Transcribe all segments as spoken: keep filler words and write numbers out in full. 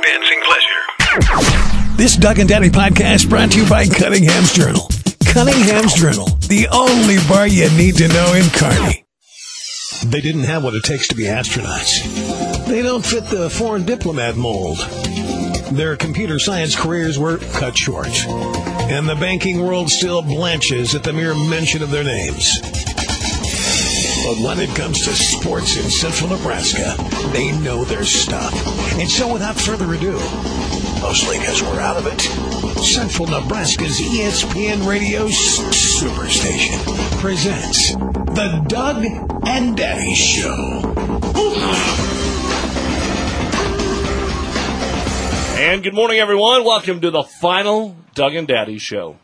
dancing pleasure. This Doug and Daddy podcast brought to you by Cunningham's Journal. Cunningham's Journal, the only bar you need to know in Kearney. They didn't have what it takes to be astronauts. They don't fit the foreign diplomat mold. Their computer science careers were cut short. And the banking world still blanches at the mere mention of their names. But when it comes to sports in central Nebraska, they know their stuff. And so without further ado, mostly because we're out of it, Central Nebraska's E S P N Radio Superstation presents the Doug and Daddy Show. And good morning, everyone. Welcome to the final Doug and Daddy Show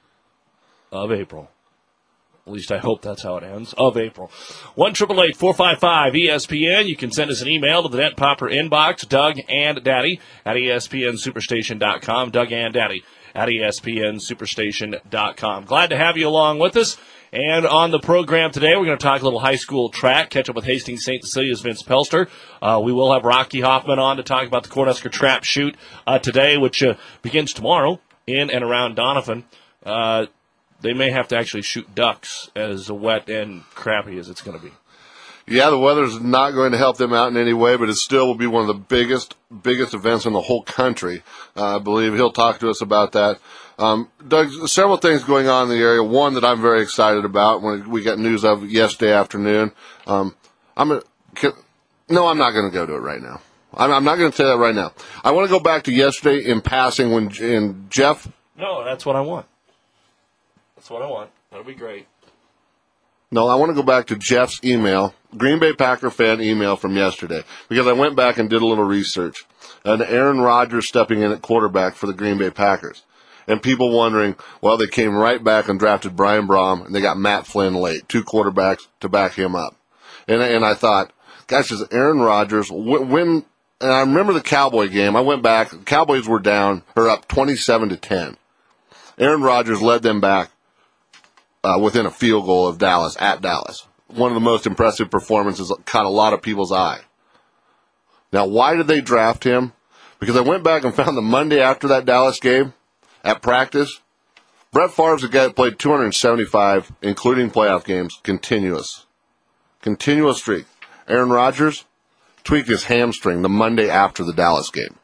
of April. At least I hope that's how it ends, of April. one eight eight eight, four five five, E S P N. You can send us an email to the Net Popper inbox, Doug and Daddy, at E S P N Superstation dot com. Doug and Daddy at E S P N Superstation dot com. Glad to have you along with us. And on the program today, we're going to talk a little high school track, catch up with Hastings Saint Cecilia's Vince Pelster. Uh, we will have Rocky Hoffman on to talk about the Cornhusker Trap Shoot uh, today, which uh, begins tomorrow in and around Donovan. Uh, they may have to actually shoot ducks as wet and crappy as it's going to be. Yeah, the weather's not going to help them out in any way, but it still will be one of the biggest, biggest events in the whole country. Uh, I believe he'll talk to us about that. Um, Doug, several things going on in the area. One that I'm very excited about when we got news of yesterday afternoon. Um, I'm gonna, can, no, I'm not going to go to it right now. I'm, I'm not going to say that right now. I want to go back to yesterday in passing when in Jeff. No, that's what I want. That's what I want. That'll be great. No, I want to go back to Jeff's email, Green Bay Packer fan email from yesterday, because I went back and did a little research. And Aaron Rodgers stepping in at quarterback for the Green Bay Packers. And people wondering, well, they came right back and drafted Brian Brom, and they got Matt Flynn late, two quarterbacks to back him up. And, and I thought, gosh, is Aaron Rodgers, when, when, and I remember the Cowboy game, I went back, the Cowboys were down, or up twenty-seven to ten. Aaron Rodgers led them back. Uh, within a field goal of Dallas, at Dallas. One of the most impressive performances that caught a lot of people's eye. Now, why did they draft him? Because I went back and found the Monday after that Dallas game, at practice, Brett Favre's a guy that played two hundred seventy-five, including playoff games, continuous. Continuous streak. Aaron Rodgers tweaked his hamstring the Monday after the Dallas game.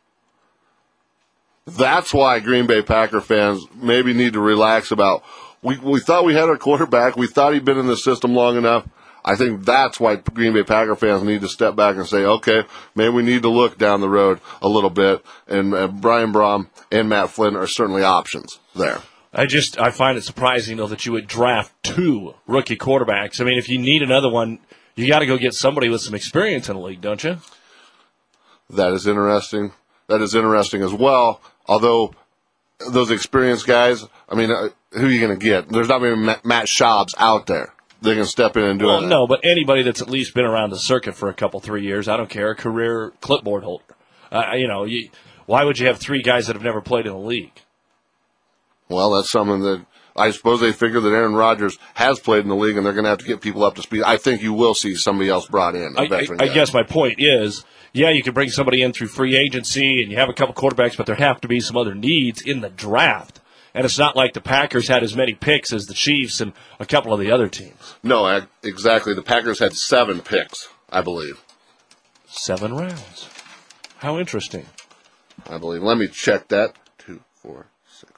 That's why Green Bay Packer fans maybe need to relax about We we thought we had our quarterback. We thought he'd been in the system long enough. I think that's why Green Bay Packer fans need to step back and say, okay, maybe we need to look down the road a little bit. And uh, Brian Brom and Matt Flynn are certainly options there. I just I find it surprising, though, that you would draft two rookie quarterbacks. I mean, if you need another one, you got to go get somebody with some experience in the league, don't you? That is interesting. That is interesting as well. Although those experienced guys, I mean, uh, who are you going to get? There's not many Matt Schaubs out there. They're going to step in and do well, it. No, but anybody that's at least been around the circuit for a couple, three years, I don't care, a career clipboard holder. Uh, you know, you, why would you have three guys that have never played in the league? Well, that's something that I suppose they figure that Aaron Rodgers has played in the league, and they're going to have to get people up to speed. I think you will see somebody else brought in, a I, veteran I, I guy. guess my point is, yeah, you can bring somebody in through free agency, and you have a couple quarterbacks, but there have to be some other needs in the draft. And it's not like the Packers had as many picks as the Chiefs and a couple of the other teams. No, exactly. The Packers had seven picks, I believe. Seven rounds. How interesting. I believe. Let me check that. Two, four, six.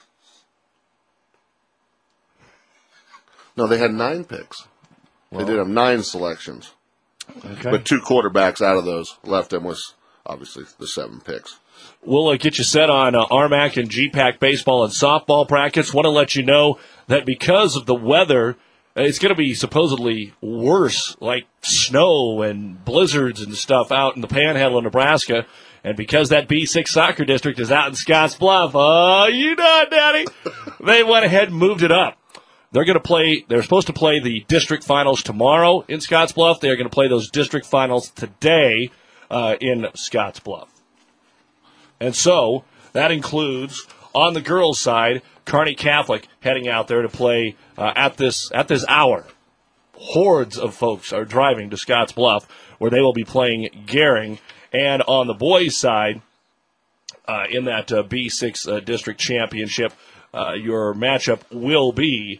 No, they had nine picks. Well, they did have nine selections. Okay. But two quarterbacks out of those left them was obviously the seven picks. We'll uh, get you set on uh, R M A C and G PAC baseball and softball brackets. Want to let you know that because of the weather, it's going to be supposedly worse, like snow and blizzards and stuff out in the panhandle of Nebraska. And because that B six soccer district is out in Scotts Bluff, oh, you know it, Daddy, they went ahead and moved it up. They're going to play, they're supposed to play the district finals tomorrow in Scotts Bluff. They're going to play those district finals today uh, in Scotts Bluff. And so that includes, on the girls' side, Kearney Catholic heading out there to play uh, at this at this hour. Hordes of folks are driving to Scotts Bluff, where they will be playing Gering. And on the boys' side, uh, in that uh, B six uh, district championship. Uh, your matchup will be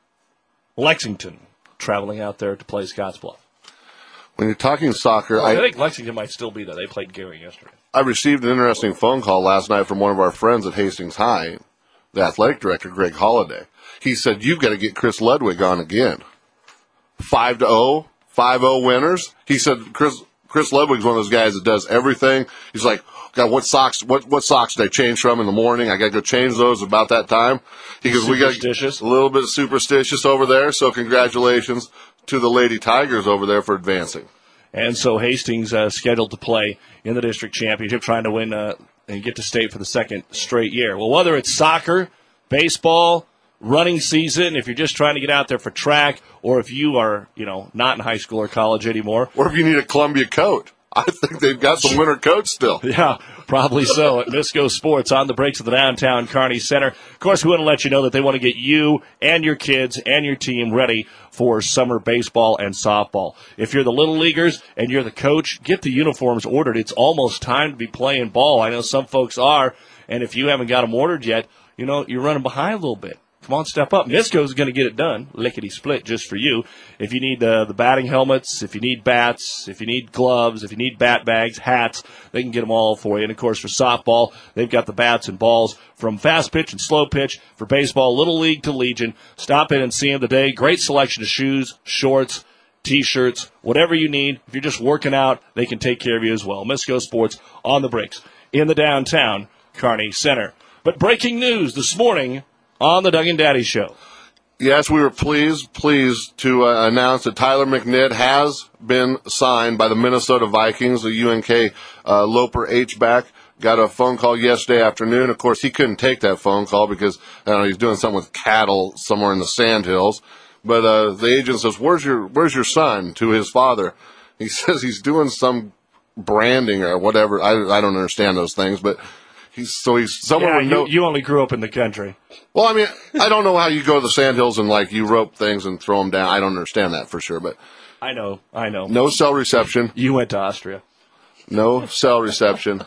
Lexington traveling out there to play Scottsbluff. When you're talking soccer, Well, I, I, I think Lexington might still be there. They played Gary yesterday. I received an interesting phone call last night from one of our friends at Hastings High, the athletic director, Greg Holliday. He said, you've got to get Chris Ludwig on again. five to oh, five oh winners. He said, Chris Chris Ludwig's one of those guys that does everything. He's like, God, what socks, what, what socks did I change from in the morning? I got to go change those about that time. He goes, we got a little bit superstitious over there, so congratulations to the Lady Tigers over there for advancing. And so Hastings uh, scheduled to play in the district championship, trying to win uh, and get to state for the second straight year. Well, whether it's soccer, baseball, running season, if you're just trying to get out there for track, or if you are, you know, not in high school or college anymore. Or if you need a Columbia coat. I think they've got some winter coats still. Yeah, probably so at Misco Sports on the breaks of the downtown Kearney Center. Of course, we want to let you know that they want to get you and your kids and your team ready for summer baseball and softball. If you're the little leaguers and you're the coach, get the uniforms ordered. It's almost time to be playing ball. I know some folks are, and if you haven't got them ordered yet, you know, you're running behind a little bit. Come on, step up. Misco's going to get it done, lickety-split, just for you. If you need uh, the batting helmets, if you need bats, if you need gloves, if you need bat bags, hats, they can get them all for you. And, of course, for softball, they've got the bats and balls from fast pitch and slow pitch. For baseball, Little League to Legion. Stop in and see them today. Great selection of shoes, shorts, T-shirts, whatever you need. If you're just working out, they can take care of you as well. Misco Sports on the breaks in the downtown Kearney Center. But breaking news this morning on the Doug and Daddy Show. Yes, we were pleased, pleased to uh, announce that Tyler McNitt has been signed by the Minnesota Vikings. The U N K uh, Loper H-back got a phone call yesterday afternoon. Of course, he couldn't take that phone call because I don't know, he's doing something with cattle somewhere in the Sandhills. But uh, the agent says, "Where's your Where's your son?" to his father. He says he's doing some branding or whatever. I I don't understand those things, but. He's, so he's someone yeah, would you, know. You only grew up in the country. Well, I mean, I don't know how you go to the Sandhills and like you rope things and throw them down. I don't understand that for sure, but I know, I know. No cell reception. You went to Austria. No cell reception.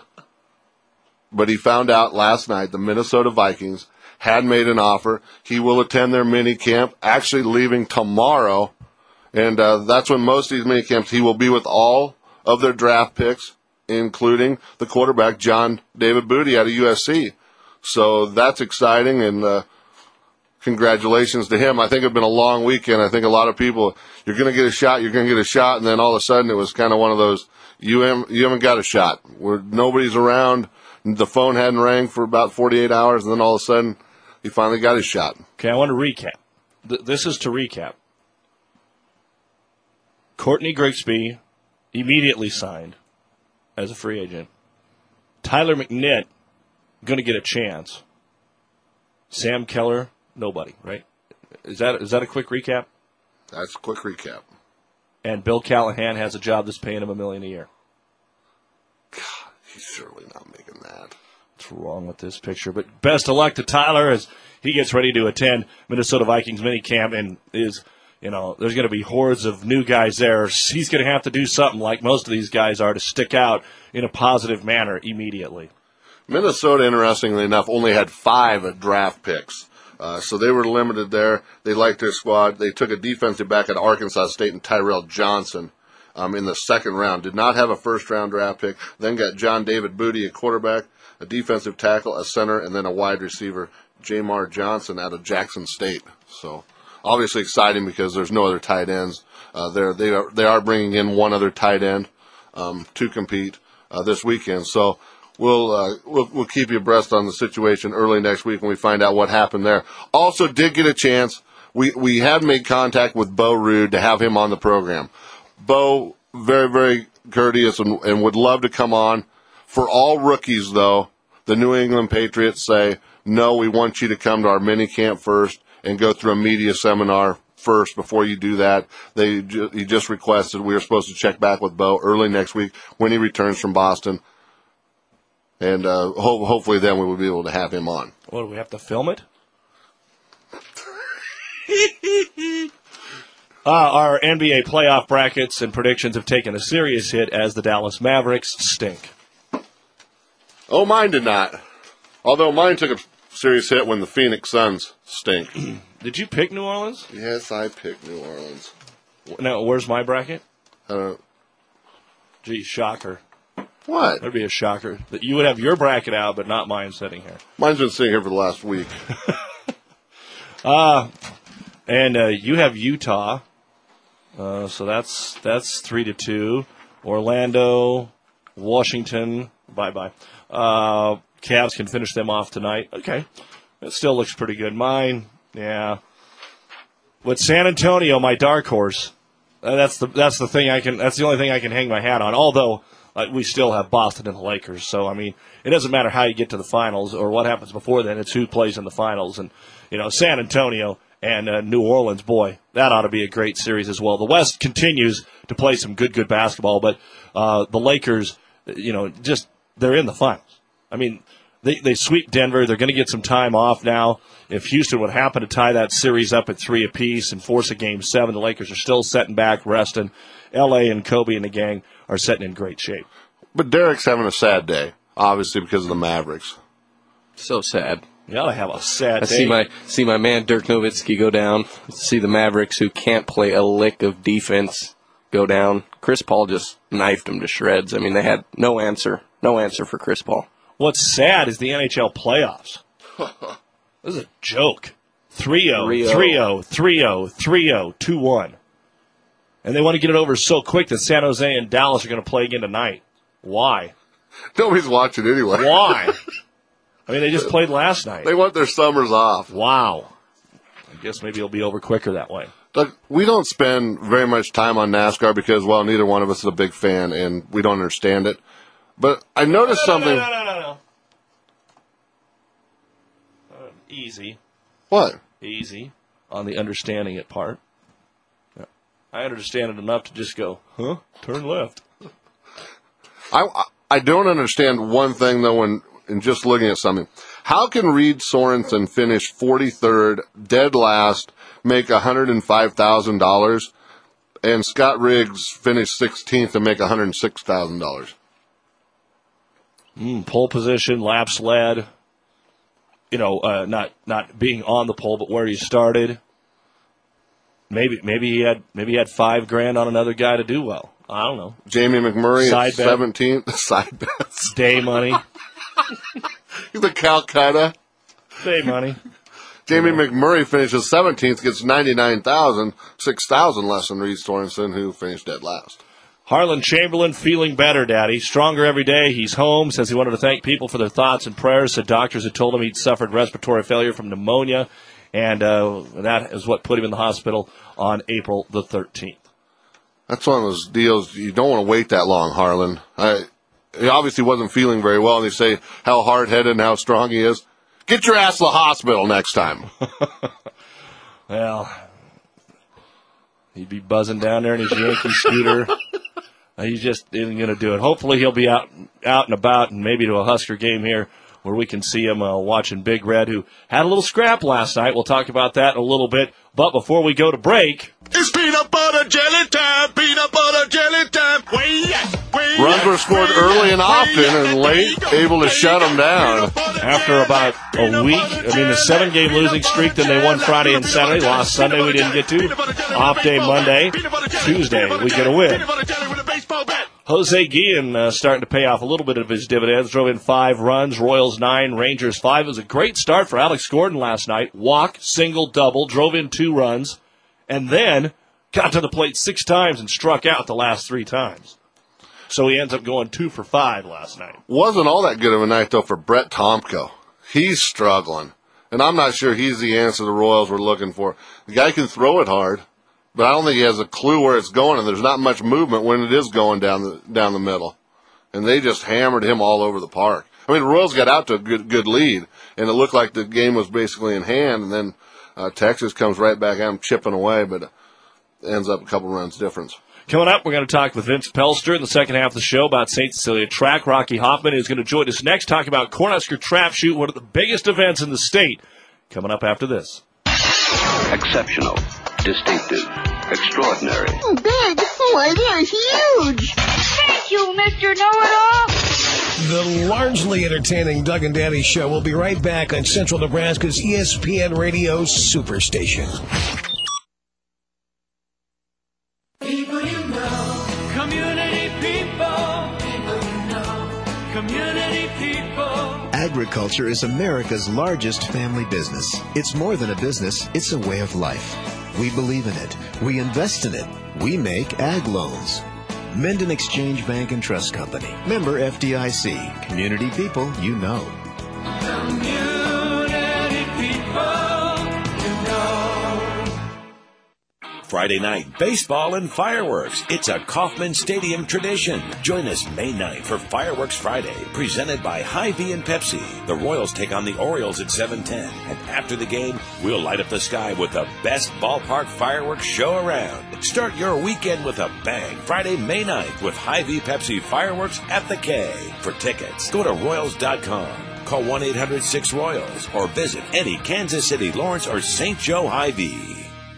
But he found out last night the Minnesota Vikings had made an offer. He will attend their mini camp, actually leaving tomorrow, and uh, that's when most of these mini camps he will be with all of their draft picks, including the quarterback, John David Booty out of U S C. So that's exciting, and uh, congratulations to him. I think it's been a long weekend. I think a lot of people, you're going to get a shot, you're going to get a shot, and then all of a sudden it was kind of one of those, you haven't, you haven't got a shot. Where nobody's around, the phone hadn't rang for about forty-eight hours, and then all of a sudden he finally got his shot. Okay, I want to recap. Th- this is to recap. Courtney Grigsby immediately signed as a free agent. Tyler McNitt, going to get a chance. Sam Keller, nobody, right? Is that is that a quick recap? That's a quick recap. And Bill Callahan has a job that's paying him a million a year. God, he's surely not making that. What's wrong with this picture? But best of luck to Tyler as he gets ready to attend Minnesota Vikings minicamp and is... You know, there's going to be hordes of new guys there. He's going to have to do something like most of these guys are to stick out in a positive manner immediately. Minnesota, interestingly enough, only had five draft picks. Uh, so they were limited there. They liked their squad. They took a defensive back at Arkansas State and Tyrell Johnson um, in the second round. Did not have a first-round draft pick. Then got John David Booty, a quarterback, a defensive tackle, a center, and then a wide receiver, Jamar Johnson out of Jackson State. So... obviously exciting because there's no other tight ends. Uh, they're, they are they are bringing in one other tight end um, to compete uh, this weekend. So we'll, uh, we'll we'll keep you abreast on the situation early next week when we find out what happened there. Also, did get a chance. We we have made contact with Bo Ruud to have him on the program. Bo, very very courteous and, and would love to come on. For all rookies, though, the New England Patriots say no. We want you to come to our mini camp first and go through a media seminar first before you do that. They ju- he just requested we were supposed to check back with Bo early next week when he returns from Boston. And uh, ho- hopefully then we will be able to have him on. What, do we have to film it? uh, our N B A playoff brackets and predictions have taken a serious hit as the Dallas Mavericks stink. Oh, mine did not. Although mine took a serious hit when the Phoenix Suns stink. Did you pick New Orleans? Yes, I picked New Orleans. Now, where's my bracket? Uh, Gee, shocker. what? That'd be a shocker. That you would have your bracket out, but not mine sitting here. Mine's been sitting here for the last week. Uh, and uh, you have Utah. Uh, so that's that's three to two. Orlando, Washington, bye-bye. Uh, Cavs can finish them off tonight. Okay. It still looks pretty good. Mine, yeah. With San Antonio, my dark horse, uh, that's the that's the thing I can that's the only thing I can hang my hat on. Although uh, we still have Boston and the Lakers, so I mean, it doesn't matter how you get to the finals or what happens before then. It's who plays in the finals, and you know, San Antonio and uh, New Orleans, boy, that ought to be a great series as well. The West continues to play some good, good basketball, but uh, the Lakers, you know, just they're in the finals. I mean, they they sweep Denver. They're going to get some time off now. If Houston would happen to tie that series up at three apiece and force a game seven, the Lakers are still setting back, resting. L A and Kobe and the gang are setting in great shape. But Derek's having a sad day, obviously because of the Mavericks. So sad. You ought to have a sad I day. see my see my man Dirk Nowitzki go down. See the Mavericks, who can't play a lick of defense, go down. Chris Paul just knifed them to shreds. I mean, they had no answer, no answer for Chris Paul. What's sad is the N H L playoffs. This is a joke. three oh, three oh, three oh, three oh, two one. And they want to get it over so quick that San Jose and Dallas are going to play again tonight. Why? Nobody's watching anyway. Why? I mean, they just played last night. They want their summers off. Wow. I guess maybe it'll be over quicker that way. Look, we don't spend very much time on NASCAR because, well, neither one of us is a big fan and we don't understand it. But I noticed no, no, something. No, no, no, no, no. Uh, easy. What? Easy on the understanding it part. Yeah. I understand it enough to just go, huh? Turn left. I I don't understand one thing, though, when in just looking at something. How can Reed Sorensen finish forty-third, dead last, make one hundred five thousand dollars, and Scott Riggs finish sixteenth and make one hundred six thousand dollars? Mm, pole position, laps led. You know, uh, not not being on the pole, but where he started. Maybe maybe he had maybe he had five grand on another guy to do well. I don't know. Jamie McMurray Side at bet. seventeenth. Side bets. Day money. He's a Calcutta. Day money. Jamie McMurray finishes seventeenth, gets ninety-nine thousand, six thousand less than Reed Sorensen, who finished dead last. Harlan Chamberlain feeling better, Daddy. Stronger every day. He's home. Says he wanted to thank people for their thoughts and prayers. Said doctors had told him he'd suffered respiratory failure from pneumonia, and uh, that is what put him in the hospital on April the thirteenth. That's one of those deals, you don't want to wait that long, Harlan. I, he obviously wasn't feeling very well, and they say how hard-headed and how strong he is. Get your ass to the hospital next time. Well, he'd be buzzing down there in his Yankee scooter. Uh, he just isn't going to do it. Hopefully he'll be out out and about and maybe to a Husker game here where we can see him uh, watching Big Red, who had a little scrap last night. We'll talk about that in a little bit. But before we go to break... It's peanut butter jelly time, peanut butter jelly time. Way up, way Runs were scored early and often and late, able to shut them down. After about a week, I mean, the seven-game losing streak, then they won Friday and Saturday. Lost Sunday, we didn't get to. Off day Monday. Tuesday, we get a win. Jose Guillen uh, starting to pay off a little bit of his dividends. Drove in five runs, Royals nine, Rangers five. It was a great start for Alex Gordon last night. Walk, single, double, drove in two runs, and then got to the plate six times and struck out the last three times. So he ends up going two for five last night. Wasn't all that good of a night, though, for Brett Tomko. He's struggling, and I'm not sure he's the answer the Royals were looking for. The guy can throw it hard, but I don't think he has a clue where it's going, and there's not much movement when it is going down the down the middle. And they just hammered him all over the park. I mean, the Royals got out to a good good lead, and it looked like the game was basically in hand, and then uh, Texas comes right back at him, chipping away, but it ends up a couple runs difference. Coming up, we're going to talk with Vince Pelster in the second half of the show about Saint Cecilia Track. Rocky Hoffman is going to join us next, talk about Cornhusker Trap Shoot, one of the biggest events in the state. Coming up after this. Exceptional, distinctive, extraordinary. Big? Why, they're huge. Thank you, Mister Know-It-All. The largely entertaining Doug and Daddy Show will be right back on Central Nebraska's E S P N Radio Superstation. People you know, community people, people you know, community people. Agriculture is America's largest family business. It's more than a business, it's a way of life. We believe in it. We invest in it. We make ag loans. Menden Exchange Bank and Trust Company. Member F D I C. Community people you know. Community people you know. Friday night, baseball and fireworks. It's a Kauffman Stadium tradition. Join us May ninth for Fireworks Friday, presented by Hy-Vee and Pepsi. The Royals take on the Orioles at seven ten. And after the game, we'll light up the sky with the best ballpark fireworks show around. Start your weekend with a bang. Friday, May ninth with Hy-Vee Pepsi Fireworks at the K. For tickets, go to Royals dot com. Call one eight hundred six Royals or visit any Kansas City, Lawrence, or Saint Joe Hy-Vee.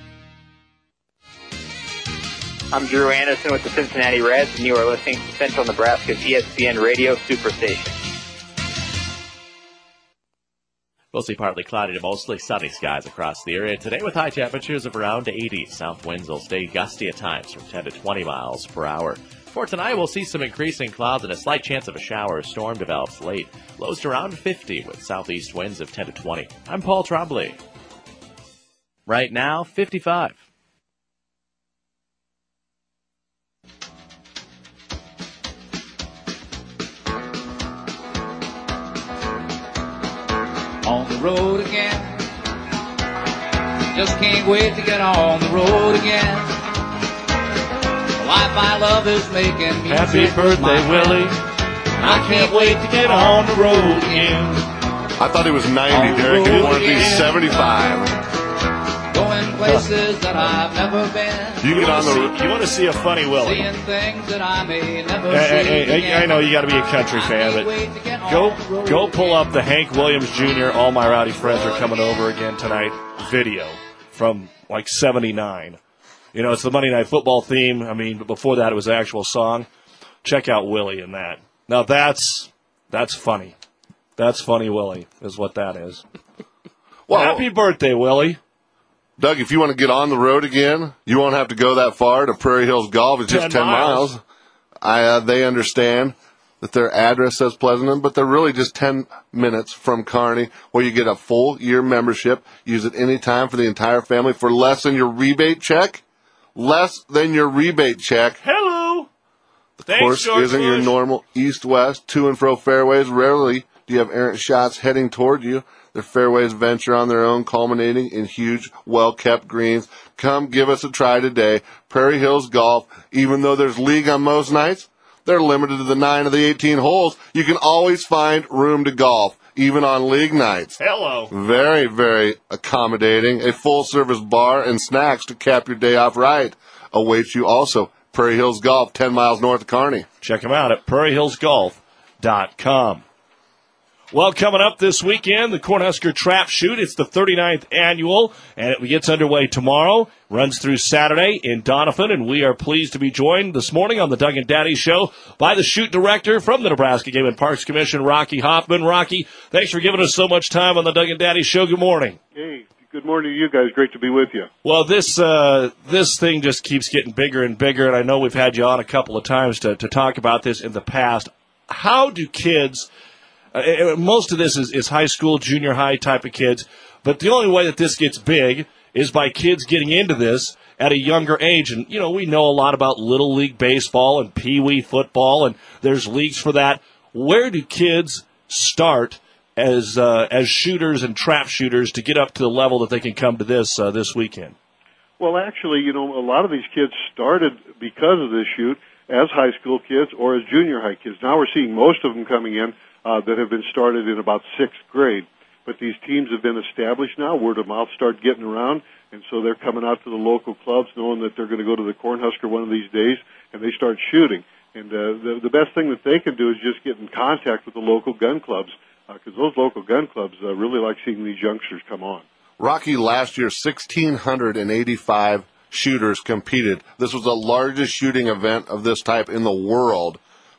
I'm Drew Anderson with the Cincinnati Reds, and you are listening to Central Nebraska's E S P N Radio Superstation. Mostly partly cloudy to mostly sunny skies across the area today with high temperatures of around eighty. South winds will stay gusty at times from ten to twenty miles per hour. For tonight, we'll see some increasing clouds and a slight chance of a shower or storm develops late. Lows to around fifty with southeast winds of ten to twenty. I'm Paul Trombley. Right now, fifty-five. On the road again. Just can't wait to get on the road again. The life I love is making music. Happy birthday, Willie. I can't wait to get on the road again. I thought he was ninety, Derek, and he wanted to be seventy-five. Going places that I've never been. You get on the. See, you want to see a funny Willie? Seeing things that I may never Hey, see hey, hey, again. I know you got to be a country fan, but go go pull up the Hank Williams Junior All My Rowdy Friends Are Coming Over Again Tonight video from like seventy-nine. You know, it's the Monday Night Football theme. I mean, but before that, it was the actual song. Check out Willie in that. Now that's that's funny. That's funny, Willie, is what that is. Well, happy birthday, Willie. Doug, if you want to get on the road again, you won't have to go that far to Prairie Hills Golf. It's just ten, ten miles. miles. I, uh, they understand that their address says Pleasanton, but they're really just ten minutes from Kearney, where you get a full year membership. Use it any time for the entire family for less than your rebate check. Less than your rebate check. Hello. The Thanks, course George isn't Bush. your normal east-west, to-and-fro fairways. Rarely do you have errant shots heading toward you. Their fairways venture on their own, culminating in huge, well-kept greens. Come give us a try today. Prairie Hills Golf, even though there's league on most nights, they're limited to the nine of the eighteen holes. You can always find room to golf, even on league nights. Hello. Very, very accommodating. A full-service bar and snacks to cap your day off right awaits you also. Prairie Hills Golf, ten miles north of Kearney. Check them out at prairie hills golf dot com. Well, coming up this weekend, the Cornhusker Trap Shoot. It's the thirty-ninth annual, and it gets underway tomorrow, runs through Saturday in Doniphan, and we are pleased to be joined this morning on the Doug and Daddy Show by the shoot director from the Nebraska Game and Parks Commission, Rocky Hoffman. Rocky, thanks for giving us so much time on the Doug and Daddy Show. Good morning. Hey, good morning to you guys. Great to be with you. Well, this uh, this thing just keeps getting bigger and bigger, and I know we've had you on a couple of times to, to talk about this in the past. How do kids... Uh, most of this is, is high school, junior high type of kids, but the only way that this gets big is by kids getting into this at a younger age. And, you know, we know a lot about Little League Baseball and Pee Wee football, and there's leagues for that. Where do kids start as uh, as shooters and trap shooters to get up to the level that they can come to this uh, this weekend? Well, actually, you know, a lot of these kids started because of this shoot as high school kids or as junior high kids. Now we're seeing most of them coming in Uh, that have been started in about sixth grade. But these teams have been established now. Word of mouth start getting around, and so they're coming out to the local clubs knowing that they're going to go to the Cornhusker one of these days, and they start shooting. And uh, the, the best thing that they can do is just get in contact with the local gun clubs, because uh, those local gun clubs uh, really like seeing these youngsters come on. Rocky, last year, one thousand six hundred eighty-five shooters competed. This was the largest shooting event of this type in the world.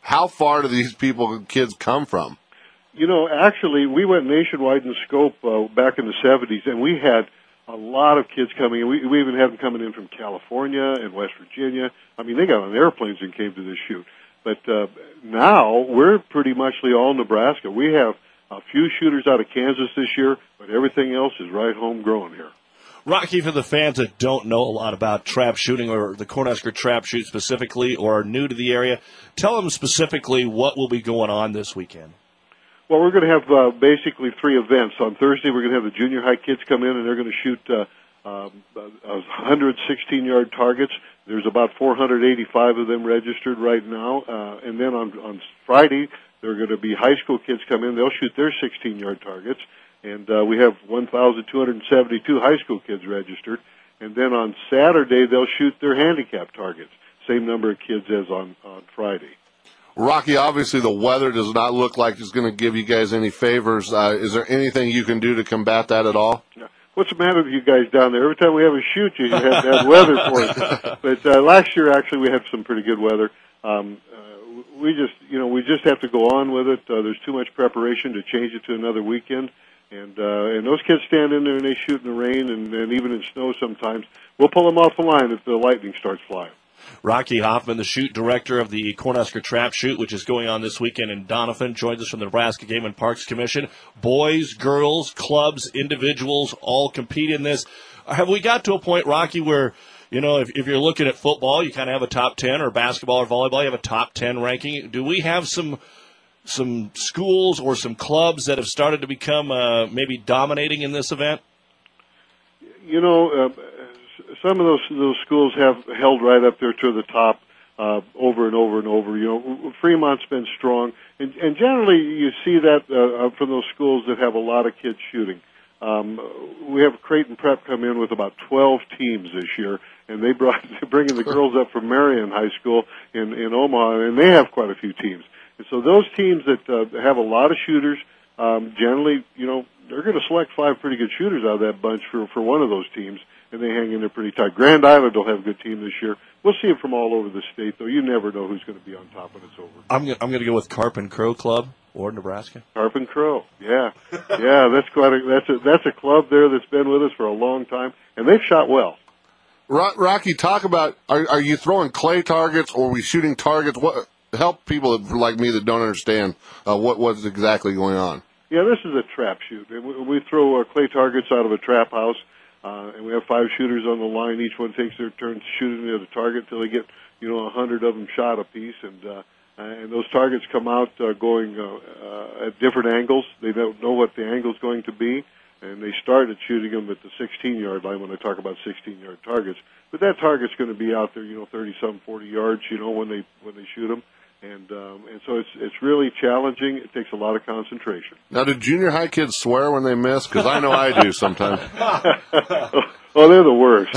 How far do these people, kids, come from? You know, actually, we went nationwide in scope uh, back in the seventies, and we had a lot of kids coming in. We, we even had them coming in from California and West Virginia. I mean, they got on airplanes and came to this shoot. But uh, now we're pretty much all Nebraska. We have a few shooters out of Kansas this year, but everything else is right homegrown here. Rocky, for the fans that don't know a lot about trap shooting or the Cornhusker trap shoot specifically or are new to the area, tell them specifically what will be going on this weekend. Well, we're going to have uh, basically three events. On Thursday, we're going to have the junior high kids come in, and they're going to shoot uh, um, one hundred sixteen-yard targets. There's about four hundred eighty-five of them registered right now. Uh, and then on, on Friday, they're going to be high school kids come in. They'll shoot their sixteen-yard targets. And uh, we have one thousand two hundred seventy-two high school kids registered. And then on Saturday, they'll shoot their handicap targets. Same number of kids as on, on Friday. Rocky, obviously the weather does not look like it's going to give you guys any favors. Uh, is there anything you can do to combat that at all? What's the matter with you guys down there? Every time we have a shoot, you have bad weather for it. But uh, last year, actually, we had some pretty good weather. Um, uh, we just, you know, we just have to go on with it. Uh, there's too much preparation to change it to another weekend. And uh, and those kids stand in there and they shoot in the rain and, and even in snow sometimes. We'll pull them off the line if the lightning starts flying. Rocky Hoffman, the shoot director of the Cornhusker Trap Shoot, which is going on this weekend in Doniphan, joins us from the Nebraska Game and Parks Commission. Boys, girls, clubs, individuals all compete in this. Have we got to a point, Rocky, where, you know, if, if you're looking at football, you kind of have a top ten, or basketball or volleyball, you have a top ten ranking. Do we have some some schools or some clubs that have started to become uh, maybe dominating in this event? You know, uh, some of those those schools have held right up there to the top uh, over and over and over. You know, Fremont's been strong, and, and generally you see that uh, from those schools that have a lot of kids shooting. Um, we have Creighton Prep come in with about twelve teams this year, and they brought they're bringing the girls up from Marion High School in in Omaha, and they have quite a few teams. And so those teams that uh, have a lot of shooters, um, generally, you know, they're going to select five pretty good shooters out of that bunch for for one of those teams. And they hang in there pretty tight. Grand Island will have a good team this year. We'll see it from all over the state, though. You never know who's going to be on top when it's over. I'm going I'm going to go with Carp and Crow Club or Nebraska. Carp and Crow, yeah, yeah. That's quite a that's a that's a club there that's been with us for a long time, and they've shot well. Rocky, talk about are are you throwing clay targets or are we shooting targets? What help people like me that don't understand uh, what what's exactly going on? Yeah, this is a trap shoot. We, we throw uh, clay targets out of a trap house. Uh, and we have five shooters on the line. Each one takes their turn shooting at a target until they get, you know, a hundred of them shot apiece. And uh, and those targets come out uh, going uh, uh, at different angles. They don't know what the angle's going to be, and they start at shooting them at the sixteen-yard line when I talk about sixteen-yard targets. But that target's going to be out there, you know, thirty-some, forty yards, you know, when they when they shoot them. And um, and so it's it's really challenging. It takes a lot of concentration. Now, do junior high kids swear when they miss? Because I know I do sometimes. Oh, they're the worst.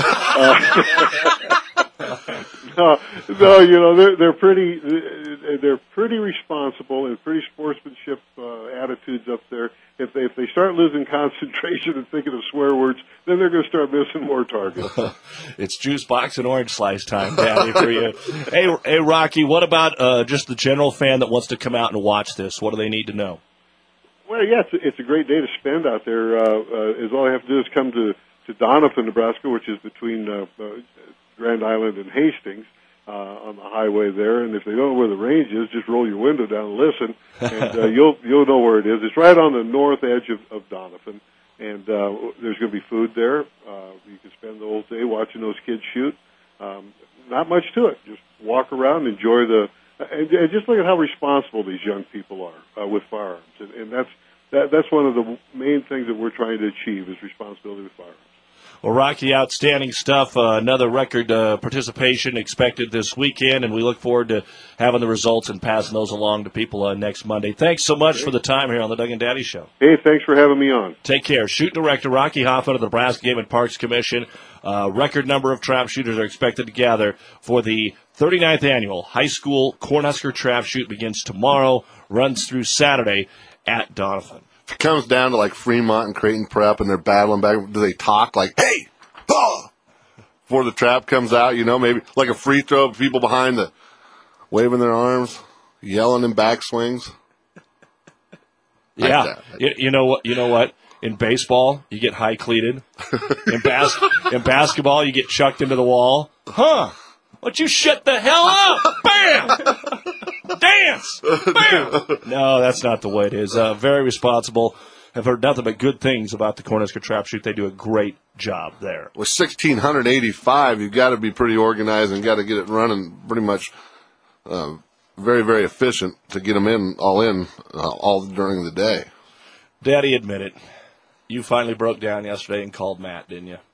Uh, no, no, you know they're they're pretty they're pretty responsible and pretty sportsmanship uh, attitudes up there. If they if they start losing concentration and thinking of swear words, then they're going to start missing more targets. It's juice box and orange slice time, Daddy, for you. Hey, hey, Rocky, what about uh, just the general fan that wants to come out and watch this? What do they need to know? Well, yeah, it's a, it's a great day to spend out there. Uh, uh, is all I have to do is come to to Doniphan, Nebraska, which is between uh, uh, Grand Island and Hastings. Uh, on the highway there, and if they don't know where the range is, just roll your window down and listen, and uh, you'll you'll know where it is. It's right on the north edge of, of Doniphan, and uh, there's going to be food there. Uh, you can spend the whole day watching those kids shoot. Um, not much to it. Just walk around, enjoy the, and, and just look at how responsible these young people are uh, with firearms, and, and that's that, that's one of the main things that we're trying to achieve is responsibility with firearms. Well, Rocky, outstanding stuff. Uh, another record uh, participation expected this weekend, and we look forward to having the results and passing those along to people uh, next Monday. Thanks so much for the time here on the Doug and Daddy Show. Hey, thanks for having me on. Take care. Shoot director Rocky Hoffman of the Nebraska Game and Parks Commission. Uh, record number of trap shooters are expected to gather for the thirty-ninth annual high school Cornhusker Trap Shoot. Begins tomorrow, runs through Saturday at Doniphan. If it comes down to like Fremont and Creighton Prep and they're battling back, do they talk like, hey, oh, before the trap comes out, you know, maybe like a free throw, people behind the waving their arms? Yelling in backswings. Yeah. Like you, you know what? You know what? In baseball, you get high cleated. In, bas- in basketball, you get chucked into the wall. Huh? Why don't you shut the hell up? Bam! Dance! Bam! No, that's not the way it is. Uh, very responsible. I've heard nothing but good things about the Cornhusker Trap Shoot. They do a great job there. With one thousand six hundred eighty-five, you've got to be pretty organized and got to get it running pretty much uh, very, very efficient to get them in, all in, uh, all during the day. Daddy, admit it. You finally broke down yesterday and called Matt, didn't you?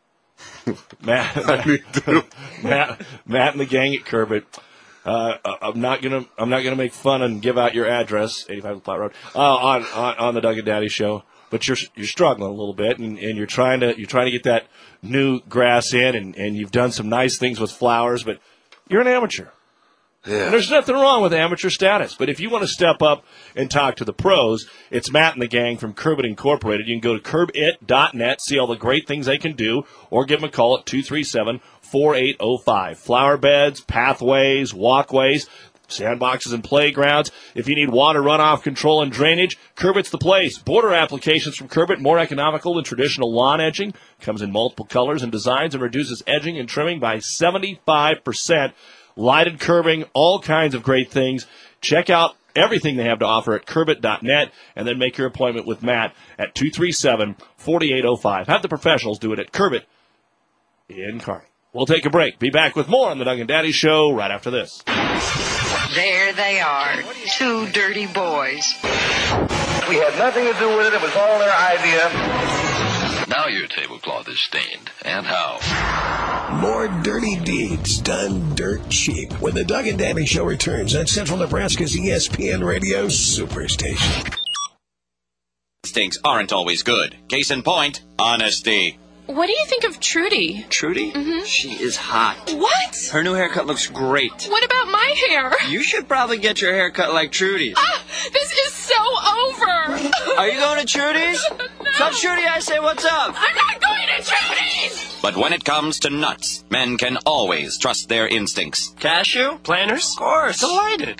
Matt, I need to. Matt, Matt and the gang at Curbit. Uh, I'm not gonna, I'm not gonna make fun and give out your address, eighty-five Platte Road, uh, on, on on the Doug and Daddy show. But you're you're struggling a little bit, and, and you're trying to you're trying to get that new grass in, and, and you've done some nice things with flowers, but you're an amateur. Yeah. And there's nothing wrong with amateur status. But if you want to step up and talk to the pros, it's Matt and the gang from Curbit Incorporated. You can go to curb it dot net, see all the great things they can do, or give them a call at two three seven, four eight zero five. Flower beds, pathways, walkways, sandboxes and playgrounds. If you need water runoff control and drainage, Curbit's the place. Border applications from Curbit, more economical than traditional lawn edging. Comes in multiple colors and designs and reduces edging and trimming by seventy-five percent. Lighted curbing, all kinds of great things. Check out everything they have to offer at curbit dot net, and then make your appointment with Matt at two three seven, four eight zero five. Have the professionals do it at Curbit in Kearney. We'll take a break. Be back with more on the Doug and Daddy Show right after this. There they are, two dirty boys. We had nothing to do with it. It was all their idea. Now your tablecloth is stained. And how? More dirty deeds done dirt cheap when the Doug and Daddy Show returns on Central Nebraska's E S P N Radio Superstation. Things aren't always good. Case in point, honesty. What do you think of Trudy? Trudy? Mm-hmm. She is hot. What? Her new haircut looks great. What about my hair? You should probably get your hair cut like Trudy's. Ah, this is so over. Are you going to Trudy's? No. Tell Trudy I say what's up. I'm not going to Trudy's. But when it comes to nuts, men can always trust their instincts. Cashew? Planters? Of course. Delighted.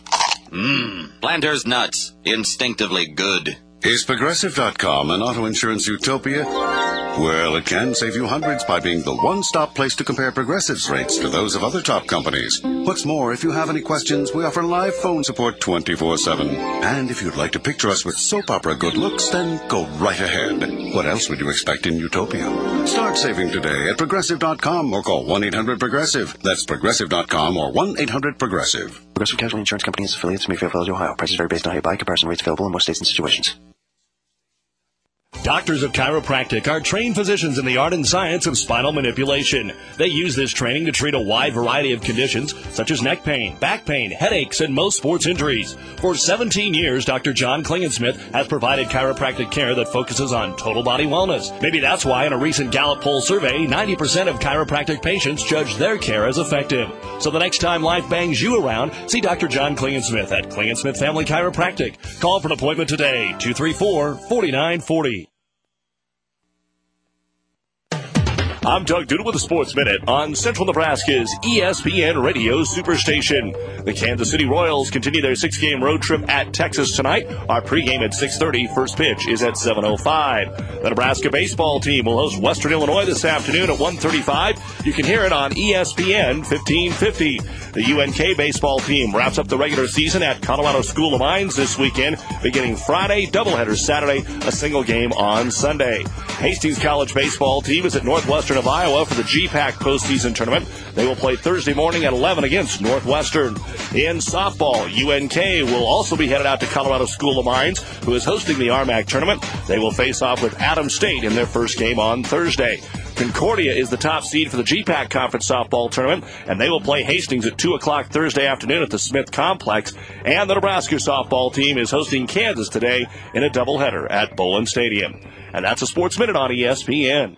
Mmm. Planters nuts. Instinctively good. Is Progressive dot com an auto insurance utopia? Well, it can save you hundreds by being the one-stop place to compare Progressive's rates to those of other top companies. What's more, if you have any questions, we offer live phone support twenty-four seven. And if you'd like to picture us with soap opera good looks, then go right ahead. What else would you expect in utopia? Start saving today at Progressive dot com or call one eight hundred progressive. That's Progressive dot com or one eight hundred progressive. Progressive Casualty Insurance Company is affiliates of Mayfield Village, Ohio. Prices vary based on how you buy. Comparison rates available in most states and situations. Doctors of Chiropractic are trained physicians in the art and science of spinal manipulation. They use this training to treat a wide variety of conditions such as neck pain, back pain, headaches, and most sports injuries. For seventeen years, Doctor John Klingensmith has provided chiropractic care that focuses on total body wellness. Maybe that's why in a recent Gallup poll survey, ninety percent of chiropractic patients judge their care as effective. So the next time life bangs you around, see Doctor John Klingensmith at Klingensmith Family Chiropractic. Call for an appointment today, two three four, four nine four zero. I'm Doug Duda with the Sports Minute on Central Nebraska's E S P N Radio Superstation. The Kansas City Royals continue their six-game road trip at Texas tonight. Our pregame at six thirty. First pitch is at seven oh five. The Nebraska baseball team will host Western Illinois this afternoon at one thirty-five. You can hear it on E S P N fifteen fifty. The U N K baseball team wraps up the regular season at Colorado School of Mines this weekend, beginning Friday, doubleheader Saturday, a single game on Sunday. Hastings College baseball team is at Northwestern of Iowa for the G PAC postseason tournament. They will play Thursday morning at eleven against Northwestern. In softball, U N K will also be headed out to Colorado School of Mines, who is hosting the R M A C tournament. They will face off with Adams State in their first game on Thursday. Concordia is the top seed for the G PAC Conference softball tournament, and they will play Hastings at two o'clock Thursday afternoon at the Smith Complex. And the Nebraska softball team is hosting Kansas today in a doubleheader at Bolin Stadium. And that's a Sports Minute on E S P N.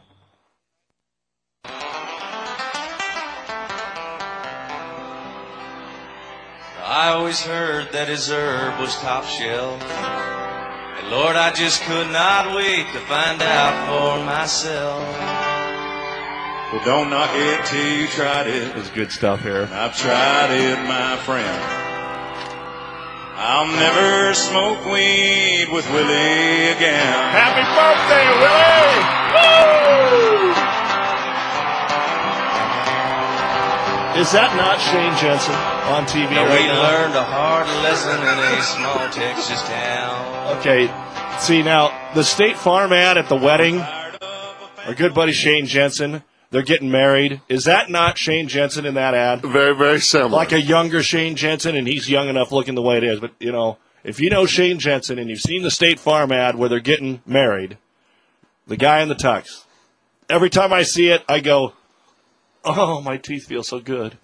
I always heard that his herb was top shelf. And Lord, I just could not wait to find out for myself. Well, don't knock it till you tried it. It was good stuff here. I've tried it, my friend. I'll never smoke weed with Willie again. Happy birthday, Willie! Woo! Is that not Shane Jensen on T V Now right we now? learned a hard lesson in a small Texas town. Okay, see now, the State Farm ad at the wedding, our good buddy Shane Jensen, they're getting married. Is that not Shane Jensen in that ad? Very, very similar. Like a younger Shane Jensen, and he's young enough looking the way it is. But, you know, if you know Shane Jensen and you've seen the State Farm ad where they're getting married, the guy in the tux, every time I see it, I go, oh, my teeth feel so good.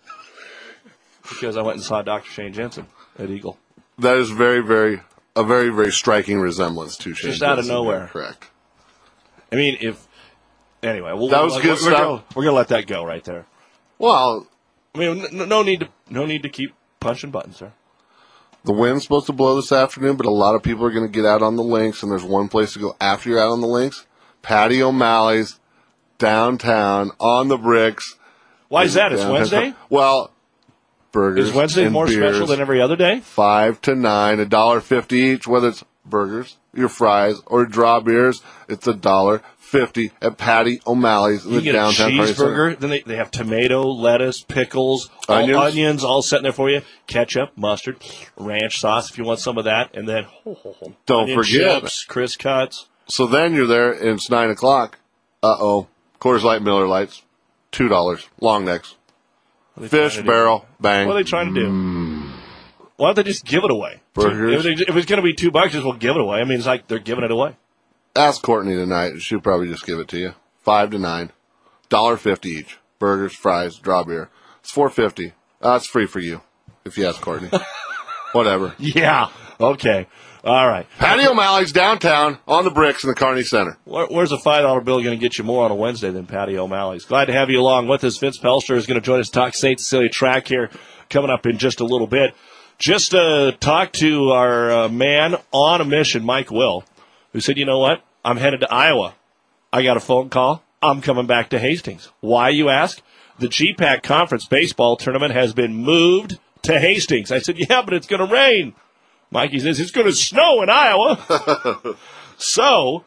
Because I went and saw Doctor Shane Jensen at Eagle. That is very, very, a very, very striking resemblance to Shane Just out of Jensen. nowhere. Correct. I mean, if, anyway, we'll, That was we're, good we're, stuff. Gonna, we're going to let that go right there. Well, I mean, no, no need to, no need to keep punching buttons, sir. the wind's supposed to blow this afternoon, but a lot of people are going to get out on the links, and there's one place to go after you're out on the links. Patty O'Malley's, downtown, on the bricks. Why is that? It's Downtown. Wednesday? Well, burgers Is Wednesday and more beers, special than every other day? Five to nine, a dollar fifty each, whether it's burgers, your fries, or draw beers, it's a dollar fifty at Patty O'Malley's in You the get downtown a Kearney Center. cheeseburger, then they, they have tomato, lettuce, pickles, all Onions. onions. all sitting there for you. Ketchup, mustard, ranch sauce if you want some of that, and then ho, ho, ho, Don't onion forget. chips, Chris Cuts. So then you're there, and it's nine o'clock. Uh-oh. Coors Light, Miller Lights, two dollars. Long necks. Fish, trying to do? barrel, bang. What are they trying to do? Why don't they just give it away? Burgers. If, they, if it's going to be two bucks, just we'll give it away. I mean, it's like they're giving it away. Ask Courtney tonight. She'll probably just give it to you. Five to nine. Dollar fifty each. Burgers, fries, draw beer. It's four fifty. Uh, it's free for you, if you ask Courtney. Whatever. Yeah. Okay. All right. Patty O'Malley's downtown on the bricks in the Kearney Center. Where, where's a five dollar bill going to get you more on a Wednesday than Patty O'Malley's? Glad to have you along with us. Vince Pelster is going to join us to talk Saint Cecilia track here coming up in just a little bit. Just uh, talk to our uh, man on a mission, Mike Will, who said, you know what? I'm headed to Iowa. I got a phone call. I'm coming back to Hastings. Why, you ask? The G PAC Conference Baseball Tournament has been moved to Hastings. I said, yeah, but it's going to rain. Mikey says, it's going to snow in Iowa. So,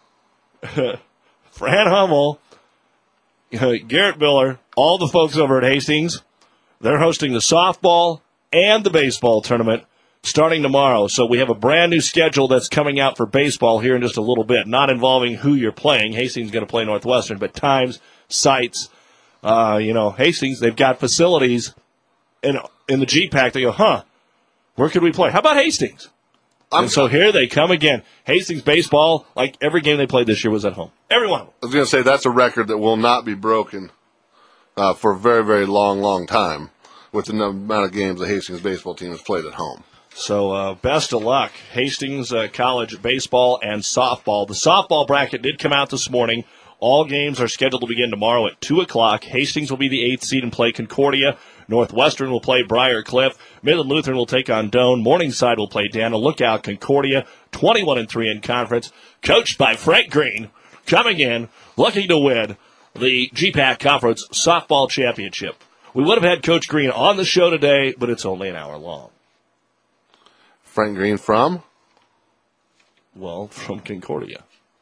Fran Hummel, uh, Garrett Miller, all the folks over at Hastings, they're hosting the softball and the baseball tournament starting tomorrow. So we have a brand new schedule that's coming out for baseball here in just a little bit, not involving who you're playing. Hastings is going to play Northwestern, but times, sites, uh, you know, Hastings, they've got facilities in, in the G PAC. They go, huh, where could we play? How about Hastings? I'm and so here they come again. Hastings baseball, like every game they played this year was at home. Every one of them. I was going to say that's a record that will not be broken uh, for a very, very long, long time with the amount of games the Hastings baseball team has played at home. So uh, best of luck, Hastings uh, College baseball and softball. The softball bracket did come out this morning. All games are scheduled to begin tomorrow at two o'clock. Hastings will be the eighth seed and play Concordia. Northwestern will play Briar Cliff. Midland Lutheran will take on Doane. Morningside will play Dana. Lookout Concordia, twenty-one and three in conference, coached by Frank Green, coming in looking to win the G PAC Conference Softball Championship. We would have had Coach Green on the show today, but it's only an hour long. Frank Green from? Well, from Concordia.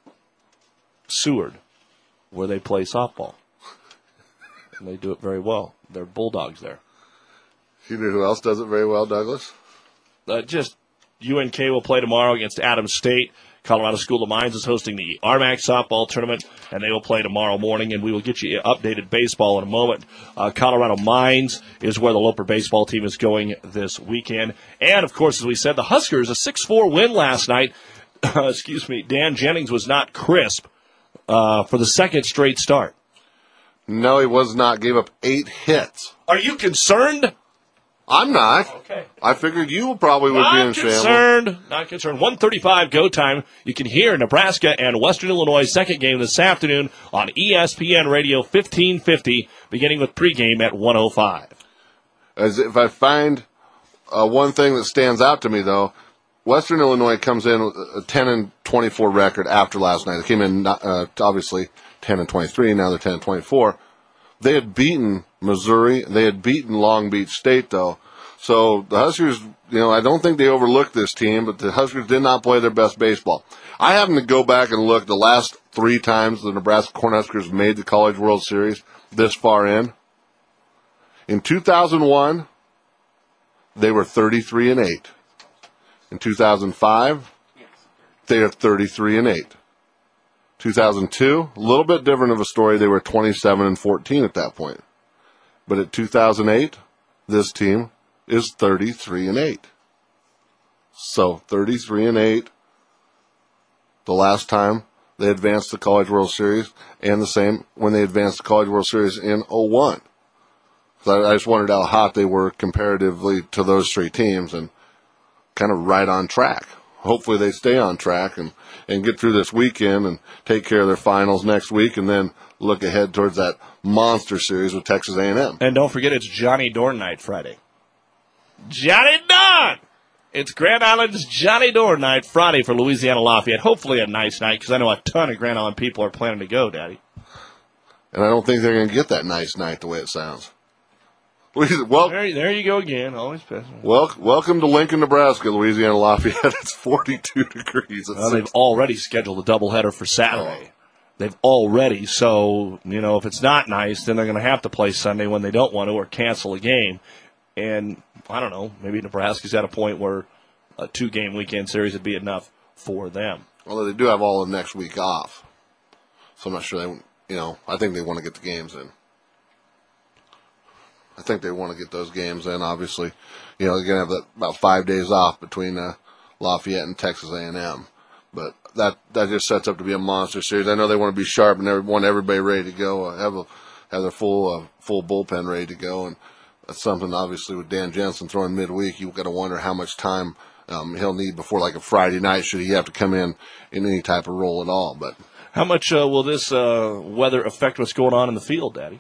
Seward, where they play softball. And they do it very well. They're Bulldogs there. You know who else does it very well, Douglas? Uh, just U N K will play tomorrow against Adams State. Colorado School of Mines is hosting the R M A C softball tournament, and they will play tomorrow morning, and we will get you updated baseball in a moment. Uh, Colorado Mines is where the Loper baseball team is going this weekend. And, of course, as we said, the Huskers, a six four win last night. Uh, excuse me, Dan Jennings was not crisp uh, for the second straight start. No, he was not. Gave up eight hits. Are you concerned? I'm not. Okay. I figured you probably would Not be in shambles. concerned. Not concerned. one thirty-five go time. You can hear Nebraska and Western Illinois' second game this afternoon on E S P N Radio fifteen fifty, beginning with pregame at one oh five. As if I find uh, one thing that stands out to me, though, Western Illinois comes in with a ten and twenty-four record after last night. They came in, uh, obviously, ten and twenty-three. Now they're ten and twenty-four. They had beaten Missouri. They had beaten Long Beach State, though. So the Huskers, you know, I don't think they overlooked this team, but the Huskers did not play their best baseball. I happened to go back and look the last three times the Nebraska Cornhuskers made the College World Series this far in. In two thousand one, they were thirty-three and eight. In two thousand five, they are thirty-three and eight. two thousand two, a little bit different of a story. They were twenty-seven and fourteen at that point. But at two thousand eight, this team is thirty-three and eight. So thirty-three and eight the last time they advanced the College World Series, and the same when they advanced the College World Series in oh one. So I just wondered how hot they were comparatively to those three teams, and kind of right on track. Hopefully they stay on track and, and get through this weekend and take care of their finals next week, and then look ahead towards that monster series with Texas A and M. And don't forget, it's Johnny Dorn night Friday. Johnny Dorn! It's Grand Island's Johnny Dorn night Friday for Louisiana Lafayette. Hopefully a nice night, because I know a ton of Grand Island people are planning to go, Daddy. And I don't think they're going to get that nice night the way it sounds. Well, there, there you go again. Always pessimistic. Well, welcome to Lincoln, Nebraska, Louisiana Lafayette. It's forty-two degrees. Well, they've already scheduled a doubleheader for Saturday. Oh. They've already. So, you know, if it's not nice, then they're going to have to play Sunday when they don't want to, or cancel a game. And I don't know, maybe Nebraska's at a point where a two-game weekend series would be enough for them. Well, they do have all of next week off. So I'm not sure they, you know, I think they want to get the games in. I think they want to get those games in, obviously. You know, they're going to have that, about five days off between uh, Lafayette and Texas A and M. But that that just sets up to be a monster series. I know they want to be sharp and they want everybody ready to go, uh, have a, have their full uh, full bullpen ready to go. And that's something, obviously, with Dan Jensen throwing midweek, you've got to wonder how much time um, he'll need before, like, a Friday night, should he have to come in in any type of role at all. But how much uh, will this uh, weather affect what's going on in the field, Daddy?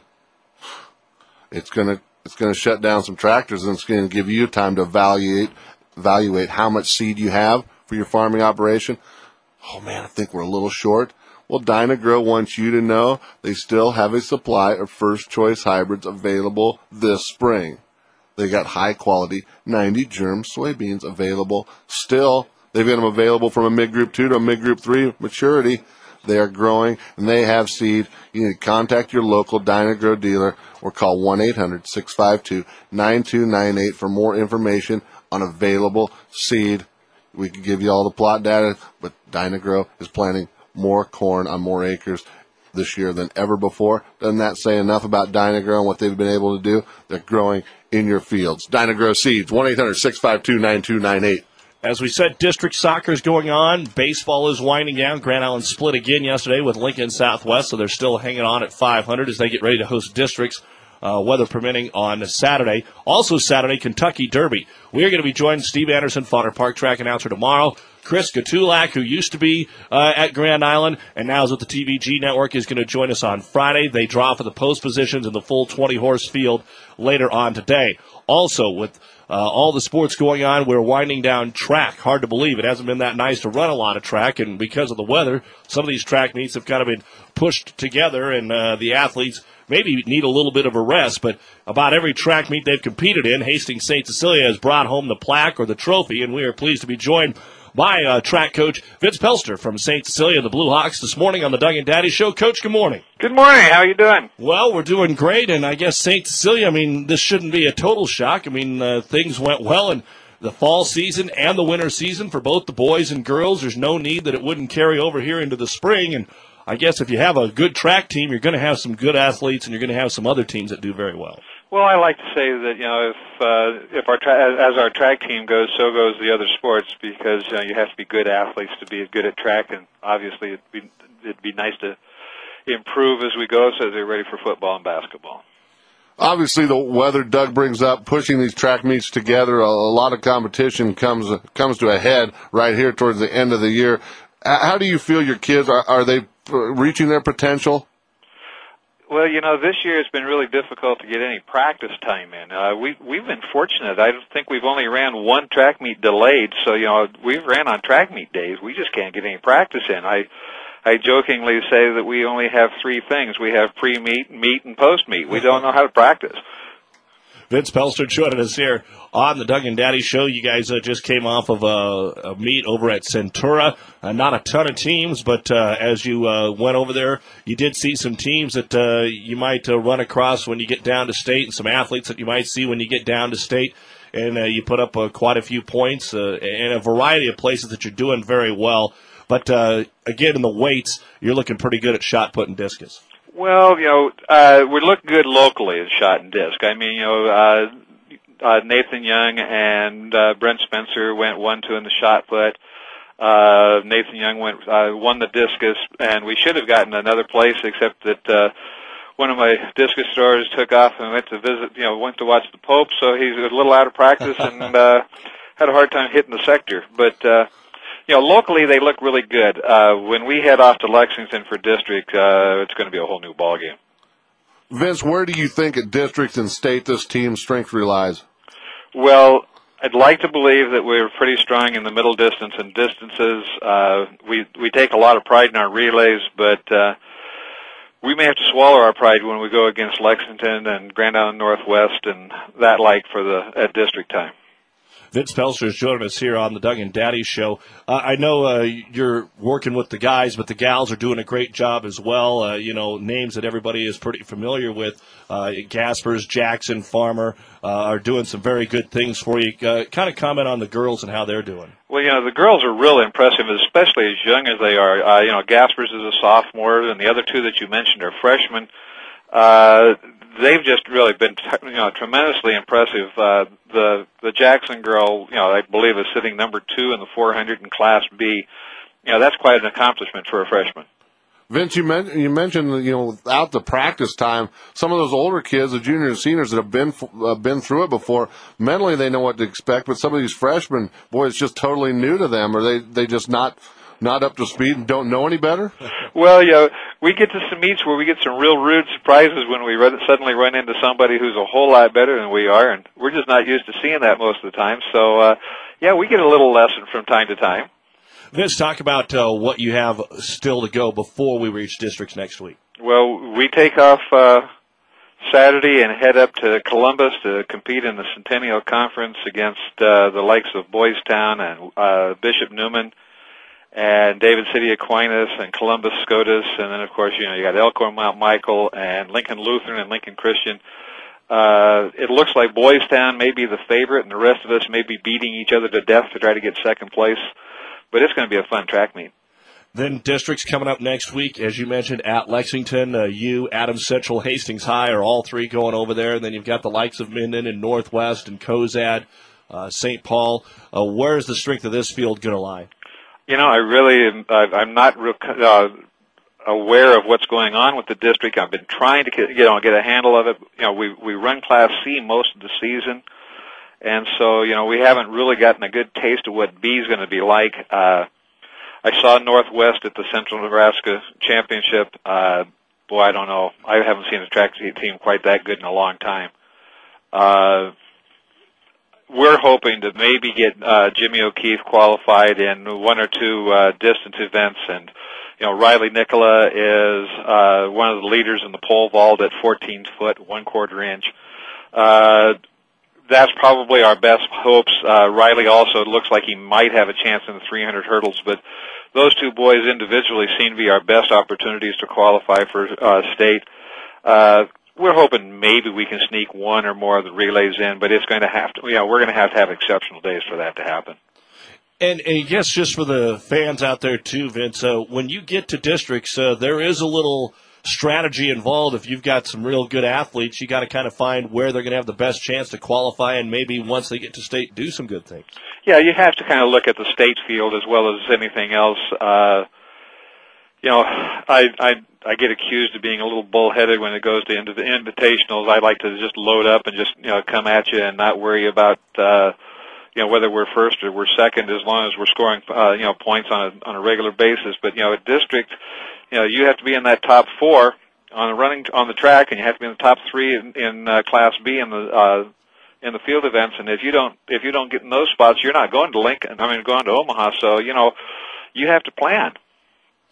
It's gonna it's gonna shut down some tractors, and it's gonna give you time to evaluate evaluate how much seed you have for your farming operation. Oh man, I think we're a little short. Well, Dyna-Gro wants you to know they still have a supply of first choice hybrids available this spring. They got high quality ninety germ soybeans available still. They've got them available from a mid group two to a mid group three maturity. They are growing, and they have seed. You need to contact your local Dyna-Gro dealer or call one eight hundred six five two nine two nine eight for more information on available seed. We can give you all the plot data, but Dyna-Gro is planting more corn on more acres this year than ever before. Doesn't that say enough about Dyna-Gro and what they've been able to do? They're growing in your fields. Dyna-Gro Seeds, one eight hundred six five two nine two nine eight. As we said, district soccer is going on. Baseball is winding down. Grand Island split again yesterday with Lincoln Southwest, so they're still hanging on at five hundred as they get ready to host districts, uh, weather permitting, on Saturday. Also Saturday, Kentucky Derby. We are going to be joined, Steve Anderson, Fodder Park track announcer tomorrow. Chris Gatulak, who used to be uh, at Grand Island and now is with the T V G Network, is going to join us on Friday. They draw for the post positions in the full twenty-horse field later on today. Also, with uh, all the sports going on, we're winding down track. Hard to believe. It hasn't been that nice to run a lot of track, and because of the weather, some of these track meets have kind of been pushed together, and uh, the athletes maybe need a little bit of a rest, but about every track meet they've competed in, Hastings Saint Cecilia has brought home the plaque or the trophy, and we are pleased to be joined by uh, track coach Vince Pelster from Saint Cecilia, the Blue Hawks, this morning on the Doug and Daddy Show. Coach, good morning. Good morning. How are you doing? Well, we're doing great, and I guess Saint Cecilia, I mean, this shouldn't be a total shock. I mean, uh, things went well in the fall season and the winter season for both the boys and girls. There's no need that it wouldn't carry over here into the spring, and I guess if you have a good track team, you're going to have some good athletes, and you're going to have some other teams that do very well. Well, I like to say that, you know, if uh, if our tra- as our track team goes, so goes the other sports, because you know, you have to be good athletes to be good at track, and obviously it'd be it'd be nice to improve as we go so they're ready for football and basketball. Obviously, the weather Doug brings up, pushing these track meets together, a, a lot of competition comes comes to a head right here towards the end of the year. How do you feel your kids are? Are they reaching their potential? Well, you know, this year it's been really difficult to get any practice time in. Uh, we, we've been fortunate. I think we've only ran one track meet delayed, so, you know, we've ran on track meet days. We just can't get any practice in. I I jokingly say that we only have three things. We have pre-meet, meet, and post-meet. We don't know how to practice. Vince Pelster joining us here on the Doug and Daddy Show. You guys uh, just came off of a, a meet over at Centura. Uh, not a ton of teams, but uh, as you uh, went over there, you did see some teams that uh, you might uh, run across when you get down to state, and some athletes that you might see when you get down to state. And uh, you put up uh, quite a few points uh, in a variety of places that you're doing very well. But, uh, again, in the weights, you're looking pretty good at shot put and discus. Well, you know, uh, we look good locally at shot and disc. I mean, you know, uh, uh, Nathan Young and uh, Brent Spencer went one, two in the shot put. Uh, Nathan Young went uh, won the discus, and we should have gotten another place, except that uh, one of my discus throwers took off and went to visit, you know, went to watch the Pope, so he's a little out of practice and uh, had a hard time hitting the sector. But uh, you know, locally they look really good. Uh, when we head off to Lexington for district, uh, it's going to be a whole new ballgame. Vince, where do you think at district and state this team's strength relies? Well, I'd like to believe that we're pretty strong in the middle distance and distances. Uh, we we take a lot of pride in our relays, but uh, we may have to swallow our pride when we go against Lexington and Grand Island Northwest and that like for the at district time. Vince Pelster is joining us here on the Doug and Daddy Show. Uh, I know uh, you're working with the guys, but the gals are doing a great job as well. Uh, you know, names that everybody is pretty familiar with. Uh, Gaspers, Jackson, Farmer uh, are doing some very good things for you. Uh, kind of comment on the girls and how they're doing. Well, you know, the girls are really impressive, especially as young as they are. Uh, you know, Gaspers is a sophomore, and the other two that you mentioned are freshmen. Uh, they've just really been, you know, tremendously impressive. Uh, the the Jackson girl, you know, I believe is sitting number two in the four hundred in Class B. You know, that's quite an accomplishment for a freshman. Vince, you, men- you mentioned, you know, without the practice time, some of those older kids, the juniors and seniors that have been uh, been through it before, mentally they know what to expect, but some of these freshmen, boy, it's just totally new to them. Are they they just not not up to speed and don't know any better? Well, you know, we get to some meets where we get some real rude surprises when we run, suddenly run into somebody who's a whole lot better than we are, and we're just not used to seeing that most of the time. So, uh, yeah, we get a little lesson from time to time. Vince, talk about uh, what you have still to go before we reach districts next week. Well, we take off uh, Saturday and head up to Columbus to compete in the Centennial Conference against uh, the likes of Boys Town and uh, Bishop Newman and David City Aquinas and Columbus Scotus, and then, of course, you know, you got Elkhorn Mount Michael and Lincoln Lutheran and Lincoln Christian. Uh, it looks like Boys Town may be the favorite, and the rest of us may be beating each other to death to try to get second place. But it's going to be a fun track meet. Then districts coming up next week, as you mentioned, at Lexington. Uh, you, Adams Central, Hastings High are all three going over there. And then you've got the likes of Minden and Northwest and Cozad, uh, Saint Paul. Uh, where is the strength of this field going to lie? You know, I really am, I'm not real, uh, aware of what's going on with the district. I've been trying to get, you know, get a handle of it. You know, we we run Class C most of the season. And so, you know, we haven't really gotten a good taste of what B is going to be like. Uh, I saw Northwest at the Central Nebraska Championship. Uh, boy, I don't know. I haven't seen a track team quite that good in a long time. Uh, we're hoping to maybe get uh, Jimmy O'Keefe qualified in one or two uh, distance events. And, you know, Riley Nicola is uh, one of the leaders in the pole vault at fourteen foot, one quarter inch. Uh, That's probably our best hopes. Uh, Riley also looks like he might have a chance in the three hundred hurdles, but those two boys individually seem to be our best opportunities to qualify for uh, state. Uh, we're hoping maybe we can sneak one or more of the relays in, but it's going to have to, you know, we're going to have to have exceptional days for that to happen. And, and I guess just for the fans out there too, Vince, uh, when you get to districts, uh, there is a little strategy involved. If you've got some real good athletes, you got to kind of find where they're going to have the best chance to qualify, and maybe once they get to state, do some good things. Yeah, you have to kind of look at the state field as well as anything else. Uh, you know, I, I I get accused of being a little bullheaded when it goes to into the invitationals. I like to just load up and just, you know, come at you and not worry about uh, you know, whether we're first or we're second, as long as we're scoring uh, you know, points on a on a regular basis. But, you know, at district, you know, you have to be in that top four on the running on the track, and you have to be in the top three in, in uh, Class B in the uh, in the field events. And if you don't if you don't get in those spots, you're not going to Lincoln. I mean, going to Omaha. So, you know, you have to plan.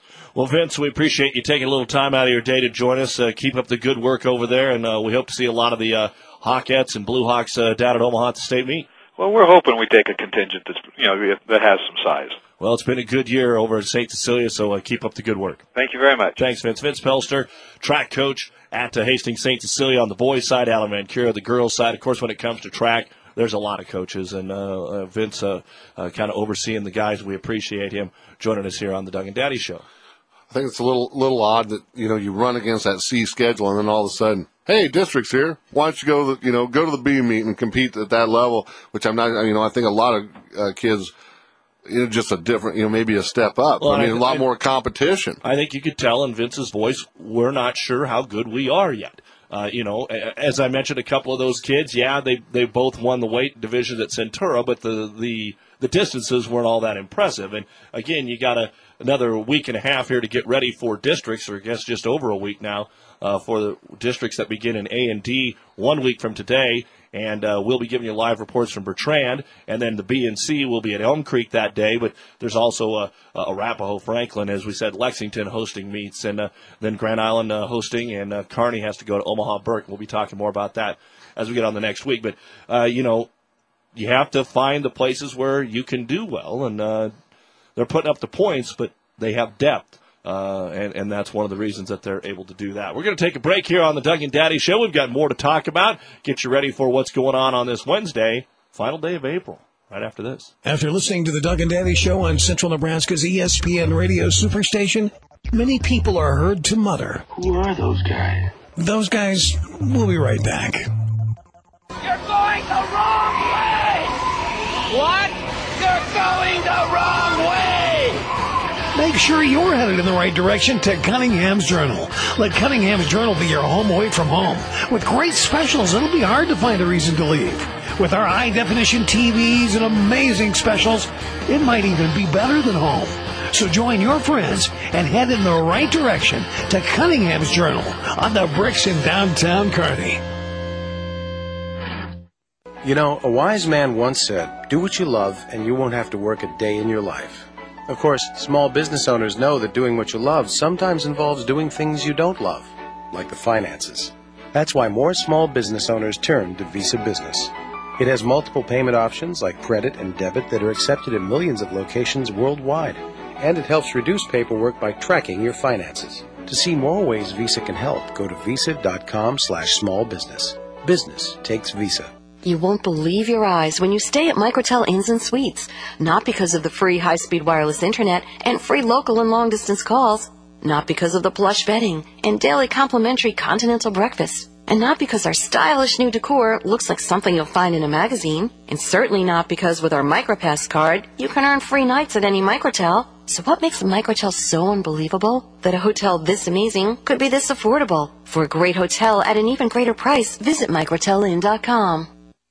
Well, Vince, we appreciate you taking a little time out of your day to join us. Uh, keep up the good work over there, and uh, we hope to see a lot of the uh, Hawkettes and Blue Hawks uh, down at Omaha at the state meet. Well, we're hoping we take a contingent that's, you know, that has some size. Well, it's been a good year over at Saint Cecilia, so uh, keep up the good work. Thank you very much. Thanks, Vince. Vince Pelster, track coach at uh, Hastings Saint Cecilia on the boys' side, Alan Vancura, the girls' side. Of course, when it comes to track, there's a lot of coaches, and uh, uh, Vince uh, uh, kind of overseeing the guys. We appreciate him joining us here on the Doug and Daddy Show. I think it's a little little odd that, you know, you run against that C schedule and then all of a sudden, hey, district's here. Why don't you go, the, you know, go to the B meet and compete at that level? Which I'm not, you know, I think a lot of uh, kids, you know, just a different, you know, maybe a step up. Well, I mean, I, a lot I, more competition. I think you could tell in Vince's voice, we're not sure how good we are yet. Uh, you know, as I mentioned, a couple of those kids, yeah, they they both won the weight division at Centura, but the the the distances weren't all that impressive. And again, you got a, another week and a half here to get ready for districts, or I guess just over a week now, uh, for the districts that begin in A and D one week from today. And uh, we'll be giving you live reports from Bertrand, and then the B and C will be at Elm Creek that day. But there's also a, a Arapahoe Franklin, as we said, Lexington hosting meets, and uh, then Grand Island uh, hosting, and uh, Kearney has to go to Omaha Burke. We'll be talking more about that as we get on the next week. But, uh, you know, you have to find the places where you can do well, and uh, they're putting up the points, but they have depth. Uh, and, and that's one of the reasons that they're able to do that. We're going to take a break here on the Doug and Daddy Show. We've got more to talk about. Get you ready for what's going on on this Wednesday, final day of April, right after this. After listening to the Doug and Daddy Show on Central Nebraska's E S P N radio superstation, many people are heard to mutter, Who are those guys? Those guys, we'll be right back. You're going the wrong way! What? You're going the wrong way! Make sure you're headed in the right direction to Cunningham's Journal. Let Cunningham's Journal be your home away from home. With great specials, it'll be hard to find a reason to leave. With our high-definition T Vs and amazing specials, it might even be better than home. So join your friends and head in the right direction to Cunningham's Journal on the bricks in downtown Kearney. You know, a wise man once said, do what you love and you won't have to work a day in your life. Of course, small business owners know that doing what you love sometimes involves doing things you don't love, like the finances. That's why more small business owners turn to Visa Business. It has multiple payment options like credit and debit that are accepted in millions of locations worldwide. And it helps reduce paperwork by tracking your finances. To see more ways Visa can help, go to visa.com slash small business. Business takes Visa. You won't believe your eyes when you stay at Microtel Inns and Suites. Not because of the free high-speed wireless internet and free local and long-distance calls. Not because of the plush bedding and daily complimentary continental breakfast. And not because our stylish new decor looks like something you'll find in a magazine. And certainly not because with our MicroPass card, you can earn free nights at any Microtel. So what makes a Microtel so unbelievable? That a hotel this amazing could be this affordable. For a great hotel at an even greater price, visit microtel inn dot com.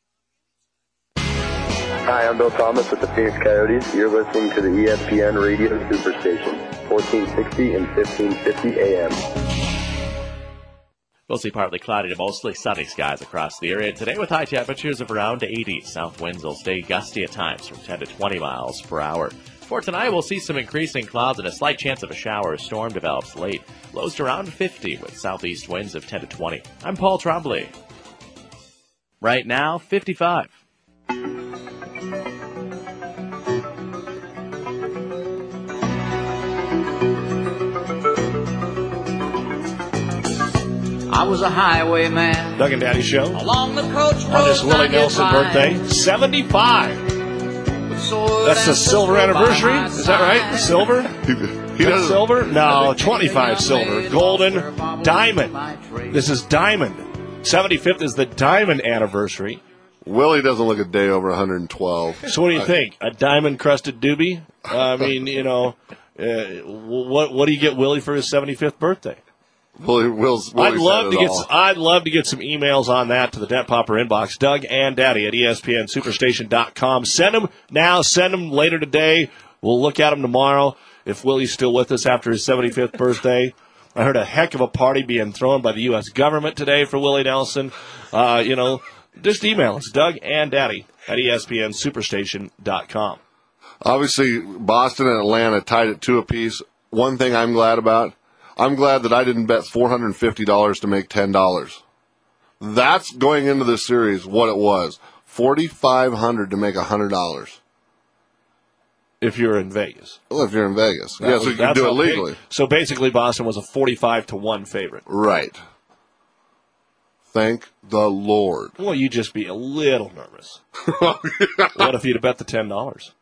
Hi, I'm Bill Thomas with the Phoenix Coyotes. You're listening to the E S P N Radio Superstation, fourteen sixty and fifteen fifty A M. We'll see partly cloudy to mostly sunny skies across the area today with high temperatures of around eighty. South winds will stay gusty at times from ten to twenty miles per hour. For tonight, we'll see some increasing clouds and a slight chance of a shower or storm develops late. Lows to around fifty with southeast winds of ten to twenty. I'm Paul Trombley. Right now, fifty-five. I was a highwayman. Doug and Daddy Show. Along the coach on this Willie Nelson birthday, seventy-five. That's the silver anniversary. Is that right? Silver? He doesn't. Silver? No, twenty-five silver. Golden, diamond. This is diamond. seventy-fifth is the diamond anniversary. Willie doesn't look a day over one hundred twelve. So what do you think? A diamond-crusted doobie? I mean, you know, uh, what what do you get Willie for his seventy-fifth birthday? Willie, Will's, Willie I'd love to get. all. I'd love to get some emails on that to the Dent Popper inbox. Doug and Daddy at E S P N Superstation dot com. Send them now. Send them later today. We'll look at them tomorrow if Willie's still with us after his seventy-fifth birthday. I heard a heck of a party being thrown by the U S government today for Willie Nelson. Uh, you know, just email us, Doug and Daddy at E S P N Superstation dot com. Obviously, Boston and Atlanta tied at two apiece. one thing I'm glad about, I'm glad that I didn't bet four hundred fifty dollars to make ten dollars. That's going into this series what it was. forty-five hundred dollars to make one hundred dollars. If you're in Vegas. Well, if you're in Vegas. That yeah, was, so you can do it legally. Big. So basically Boston was a forty-five to one favorite. Right. Thank the Lord. Well, you'd just be a little nervous. What if you'd have bet the ten dollars?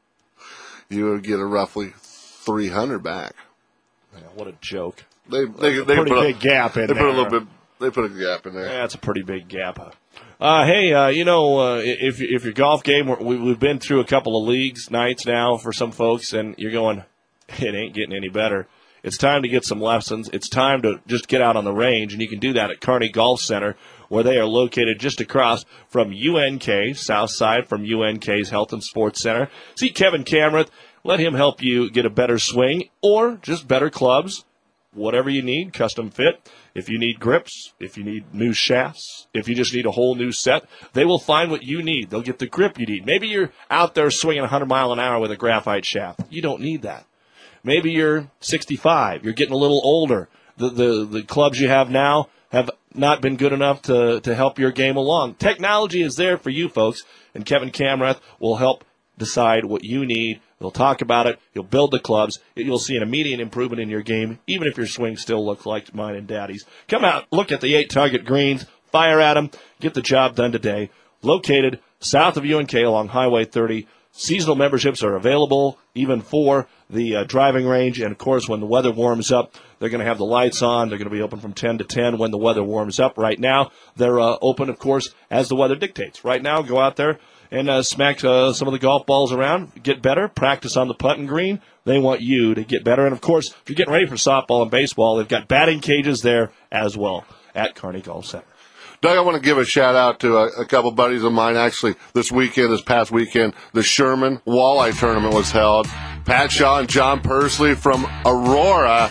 You would get a roughly three hundred dollars back. Man, what a joke. They, they, a they pretty put big a, gap in they there. Put a little bit, they put a gap in there. Yeah, that's a pretty big gap. Uh, hey, uh, you know, uh, if if your golf game, we, we've been through a couple of leagues nights now for some folks, and you're going, it ain't getting any better. It's time to get some lessons. It's time to just get out on the range, and you can do that at Kearney Golf Center, where they are located just across from U N K, south side from U N K's Health and Sports Center. See Kevin Camerath. Let him help you get a better swing or just better clubs, whatever you need, custom fit. If you need grips, if you need new shafts, if you just need a whole new set, they will find what you need. They'll get the grip you need. Maybe you're out there swinging one hundred miles an hour with a graphite shaft. You don't need that. Maybe you're sixty-five. You're getting a little older. The, the, the clubs you have now have not been good enough to, to help your game along. Technology is there for you folks, and Kevin Camerath will help decide what you need. He'll talk about it. He'll build the clubs. You'll see an immediate improvement in your game, even if your swing still looks like mine and Daddy's. Come out, look at the eight target greens, fire at them, get the job done today. Located south of U N K along Highway thirty. Seasonal memberships are available even for the uh, driving range. And, of course, when the weather warms up, they're going to have the lights on. They're going to be open from ten to ten when the weather warms up. Right now, they're uh, open, of course, as the weather dictates. Right now, go out there and uh, smack uh, some of the golf balls around, get better, practice on the putting green. They want you to get better. And, of course, if you're getting ready for softball and baseball, they've got batting cages there as well at Kearney Golf Center. Doug, I want to give a shout-out to a, a couple buddies of mine. Actually, this weekend, this past weekend, the Sherman Walleye Tournament was held. Pat Shaw and John Pursley from Aurora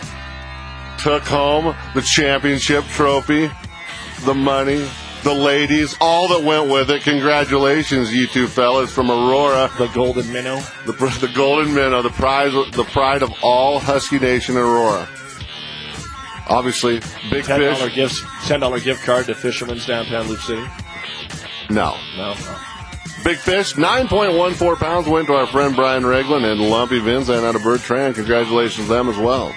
took home the championship trophy, the money, the ladies, all that went with it. Congratulations, you two fellas from Aurora. The Golden Minnow. The, the Golden Minnow, the prize, the pride of all Husky Nation Aurora. Obviously, big ten dollars fish. Gifts, ten dollars gift card to Fisherman's downtown Loop City. No. No. Big fish, nine point one four pounds, went to our friend Brian Regland and Lumpy Vince and out of Bird Tran. Congratulations to them as well.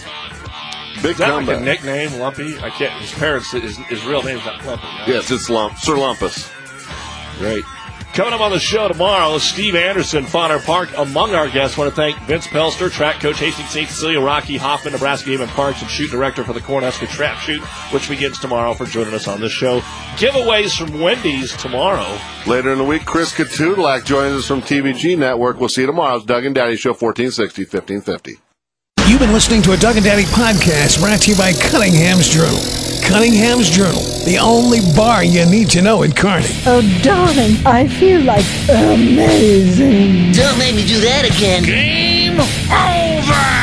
Big Is that comeback. like a nickname, Lumpy? I can't. His parents, his, his real name's not Lumpy. Right? Yes, it's Lump, Sir Lumpus. Great. Coming up on the show tomorrow, Steve Anderson, Fodder Park, among our guests. I want to thank Vince Pelster, track coach, Hastings Saint Cecilia, Rocky Hoffman, Nebraska Game and Parks, and shoot director for the Cornhusker Trap Shoot, which begins tomorrow, for joining us on this show. Giveaways from Wendy's tomorrow. Later in the week, Chris Katudlak joins us from T V G Network. We'll see you tomorrow. It's Doug and Daddy Show, fourteen sixty, fifteen fifty. You've been listening to a Doug and Daddy podcast brought to you by Cunningham's Journal. Cunningham's Journal, the only bar you need to know in Kearney. Oh, darling, I feel like amazing. Don't make me do that again. Game over!